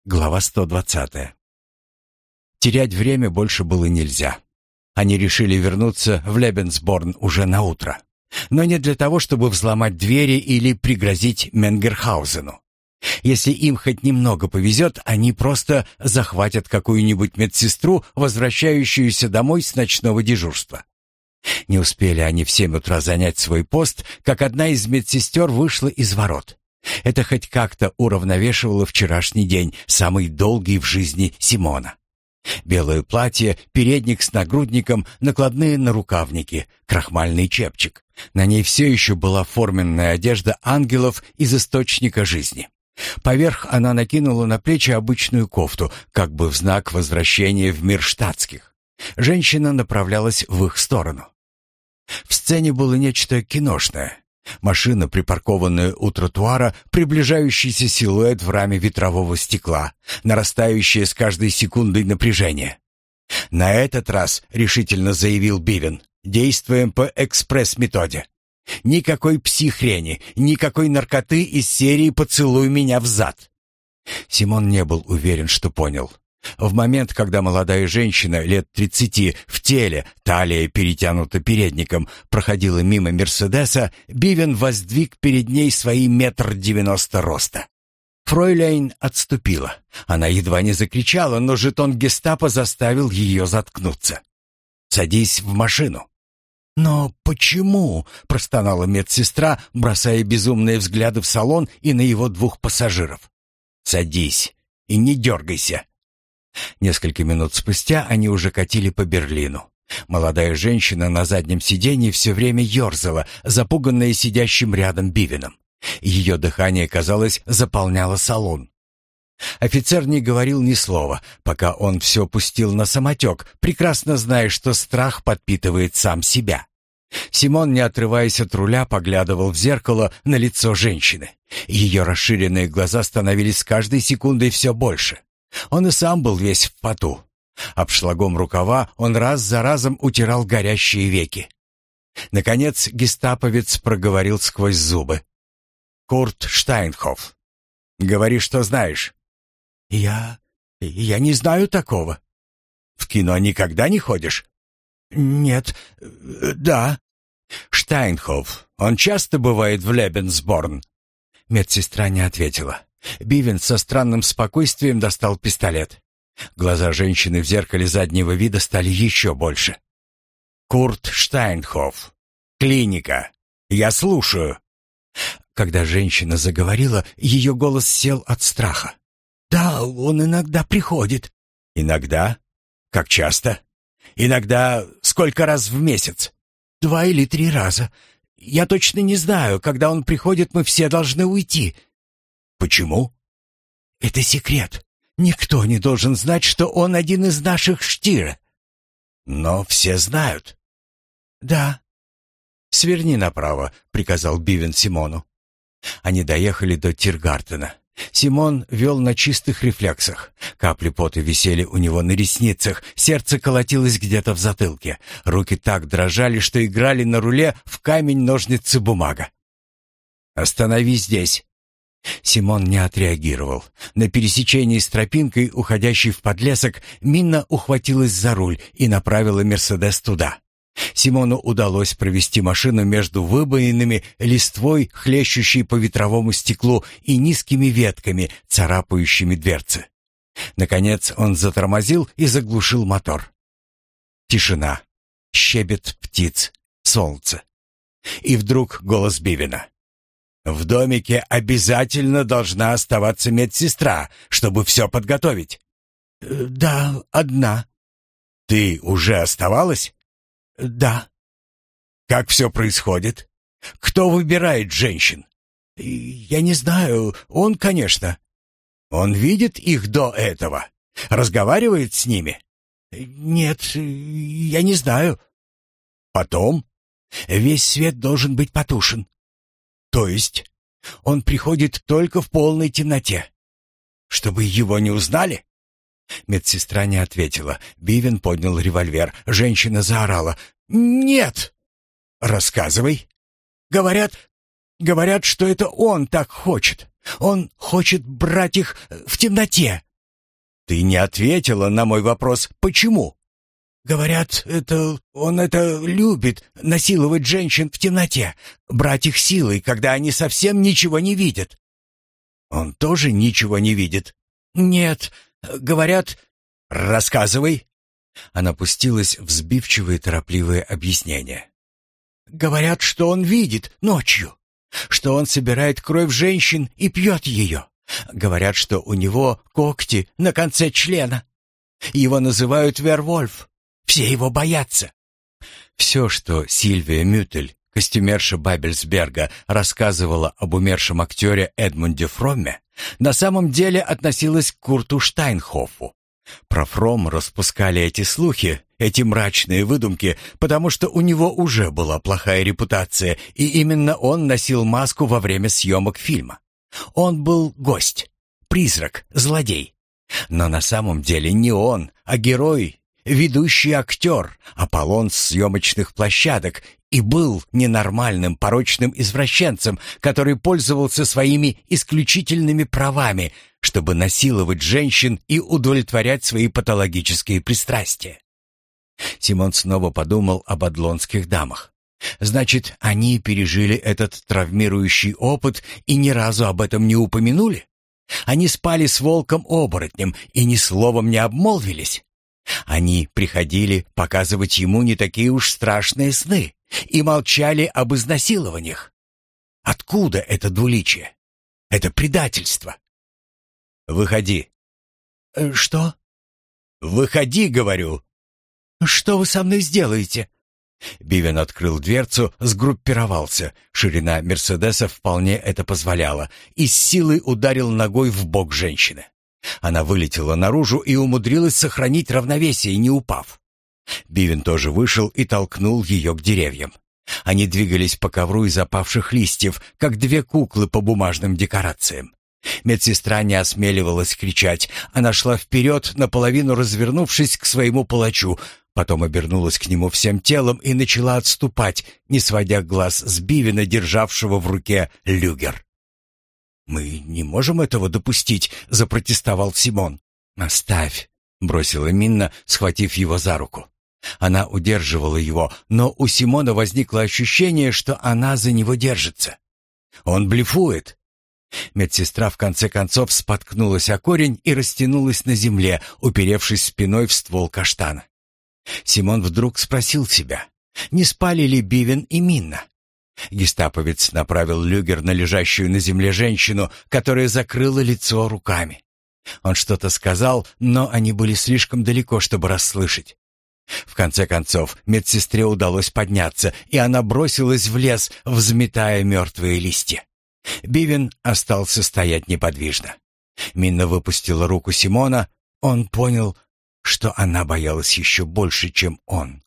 Глава 120. Терять время больше было нельзя. Они решили вернуться в Лебенсборн уже на утро. Но не для того, чтобы взломать двери или пригрозить Менгерхаузену. Если им хоть немного повезет, они просто захватят какую-нибудь медсестру, возвращающуюся домой с ночного дежурства. Не успели они в 7 утра занять свой пост, как одна из медсестер вышла из ворот. Это хоть как-то уравновешивало вчерашний день, самый долгий в жизни Симона. Белое платье, передник с нагрудником, накладные нарукавники, крахмальный чепчик. На ней все еще была форменная одежда ангелов из источника жизни. Поверх она накинула на плечи обычную кофту, как бы в знак возвращения в мир штатских. Женщина направлялась в их сторону. В сцене было нечто киношное. Машина, припаркованная у тротуара, приближающийся силуэт в раме ветрового стекла, нарастающее с каждой секундой напряжение. «На этот раз», — решительно заявил Бивен, — «действуем по экспресс-методе. Никакой пси-хрени, никакой наркоты из серии «Поцелуй меня взад». Симон не был уверен, что понял. В момент, когда молодая женщина лет 30 в теле, талия перетянута передником, проходила мимо Мерседеса, Бивен воздвиг перед ней свои 1,90 м роста. Фройляйн отступила. Она едва не закричала, но жетон гестапо заставил ее заткнуться. «Садись в машину». «Но почему?» — простонала медсестра, бросая безумные взгляды в салон и на его 2 пассажиров. «Садись и не дергайся». Несколько минут спустя они уже катили по Берлину. Молодая женщина на заднем сиденье все время ерзала, запуганная сидящим рядом Бивеном. Ее дыхание, казалось, заполняло салон. Офицер не говорил ни слова, пока он все пустил на самотек, прекрасно зная, что страх подпитывает сам себя. Симон, не отрываясь от руля, поглядывал в зеркало на лицо женщины. Ее расширенные глаза становились с каждой секундой все больше. Он и сам был весь в поту. Обшлагом рукава он раз за разом утирал горящие веки. Наконец гестаповец проговорил сквозь зубы. «Курт Штайнхоф, говори, что знаешь». «Я не знаю такого». «В кино никогда не ходишь?» «Нет, да». «Штайнхоф, он часто бывает в Лебенсборн?» Медсестра не ответила. Бивен со странным спокойствием достал пистолет. Глаза женщины в зеркале заднего вида стали еще больше. «Курт Штайнхоф. Клиника. Я слушаю». Когда женщина заговорила, ее голос сел от страха. «Да, он иногда приходит». «Иногда? Как часто? Иногда сколько раз в месяц?» 2 или 3 раза. Я точно не знаю. Когда он приходит, мы все должны уйти». «Почему?» «Это секрет. Никто не должен знать, что он один из наших штир». «Но все знают». «Да». «Сверни направо», — приказал Бивен Симону. Они доехали до Тиргартена. Симон вел на чистых рефлексах. Капли пота висели у него на ресницах, сердце колотилось где-то в затылке. Руки так дрожали, что играли на руле в камень-ножницы-бумага. «Остановись здесь». Симон не отреагировал. На пересечении с тропинкой, уходящей в подлесок, Минна ухватилась за руль и направила «Мерседес» туда. Симону удалось провести машину между выбоинами, листвой, хлещущей по ветровому стеклу, и низкими ветками, царапающими дверцы. Наконец он затормозил и заглушил мотор. Тишина, щебет птиц, солнце. И вдруг голос Бивена. «В домике обязательно должна оставаться медсестра, чтобы все подготовить». «Да, одна». «Ты уже оставалась?» «Да». «Как все происходит? Кто выбирает женщин?» «Я не знаю. Он, конечно». «Он видит их до этого? Разговаривает с ними?» «Нет, я не знаю». «Потом?» «Весь свет должен быть потушен». «То есть он приходит только в полной темноте? Чтобы его не узнали?» Медсестра не ответила. Бивен поднял револьвер. Женщина заорала. «Нет!» «Рассказывай». Говорят, что это он так хочет. Он хочет брать их в темноте». Ты не ответила на мой вопрос «почему?». Говорят, он это любит, насиловать женщин в темноте, брать их силой, когда они совсем ничего не видят. Он тоже ничего не видит? Нет, говорят... Рассказывай. Она пустилась в сбивчивые торопливые объяснения. Говорят, что он видит ночью, что он собирает кровь женщин и пьет ее. Говорят, что у него когти на конце члена. Его называют Вервольф. Все его боятся. Все, что Сильвия Мютель, костюмерша Бабельсберга, рассказывала об умершем актере Эдмунде Фромме, на самом деле относилось к Курту Штайнхофу. Про Фромм распускали эти слухи, эти мрачные выдумки, потому что у него уже была плохая репутация, и именно он носил маску во время съемок фильма. Он был гость, призрак, злодей. Но на самом деле не он, а герой, ведущий актер, Аполлон с съемочных площадок, и был ненормальным, порочным извращенцем, который пользовался своими исключительными правами, чтобы насиловать женщин и удовлетворять свои патологические пристрастия. Симон снова подумал об адлонских дамах. Значит, они пережили этот травмирующий опыт и ни разу об этом не упомянули? Они спали с волком-оборотнем и ни словом не обмолвились? Они приходили показывать ему не такие уж страшные сны и молчали об изнасилованиях. Откуда это двуличие? Это предательство. Выходи. Что? Выходи, говорю. Что вы со мной сделаете? Бивен открыл дверцу, сгруппировался. Ширина Мерседеса вполне это позволяла, и с силой ударил ногой в бок женщины. Она вылетела наружу и умудрилась сохранить равновесие, не упав. Бивен тоже вышел и толкнул ее к деревьям. Они двигались по ковру из опавших листьев, как две куклы по бумажным декорациям. Медсестра не осмеливалась кричать. Она шла вперед, наполовину развернувшись к своему палачу, потом обернулась к нему всем телом и начала отступать, не сводя глаз с Бивена, державшего в руке люгер. «Мы не можем этого допустить», — запротестовал Симон. «Оставь», — бросила Минна, схватив его за руку. Она удерживала его, но у Симона возникло ощущение, что она за него держится. Он блефует. Медсестра в конце концов споткнулась о корень и растянулась на земле, уперевшись спиной в ствол каштана. Симон вдруг спросил себя, не спали ли Бивен и Минна. Гестаповец направил люгер на лежащую на земле женщину, которая закрыла лицо руками. Он что-то сказал, но они были слишком далеко, чтобы расслышать. В конце концов, медсестре удалось подняться, и она бросилась в лес, взметая мертвые листья. Бивен остался стоять неподвижно. Минна выпустила руку Симона. Он понял, что она боялась еще больше, чем он.